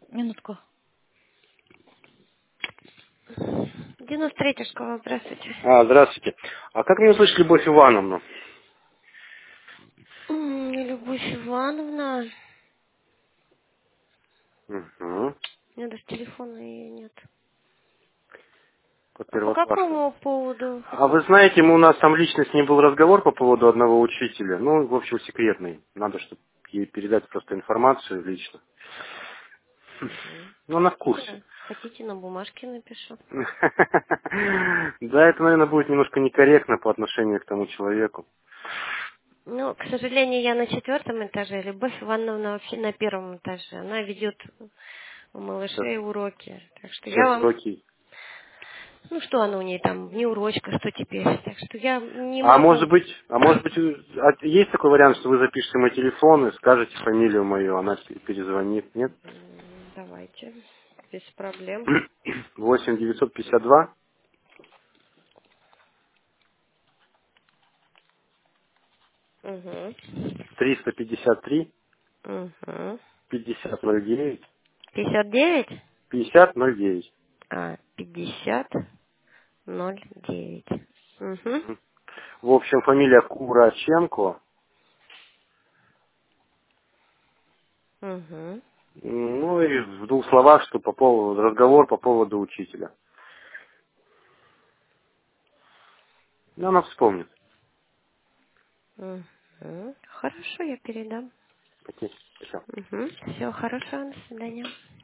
Минутку. 93-я школа, здравствуйте. Здравствуйте. А как мне услышать Любовь Ивановну? Любовь Ивановна. Угу. У меня даже телефона ее нет. По А по Первоклассу. какому поводу А вы хотите? знаете, у нас там лично с ней был разговор по поводу одного учителя. Ну, в общем, секретный. Надо, чтобы ей передать просто информацию лично. Мгм. Ну, она в курсе. Хотите, на бумажке напишу. Да, это, наверное, будет немножко некорректно по отношению к тому человеку. Ну, к сожалению, я на 4-м этаже. Любовь Ивановна вообще на 1-м этаже. Она ведет у Сейчас, малышей уроки. Так что я сейчас вам... уроки. Ну, что она у нее там, не урочка, что теперь. Так что я не А могу... может быть, есть такой вариант, что вы запишете мой телефон и скажете фамилию мою, она перезвонит, нет? Давайте, без проблем. 8 952 Угу. 353 Угу. 5009 59? 5009. 5009. Угу. В общем, фамилия Кураченко. Угу. Ну и в двух словах, что по поводу разговор по поводу учителя. Ну, она вспомнит. Угу. Хорошо, я передам. Окей, всё. Угу. Все, хорошо, до свидания.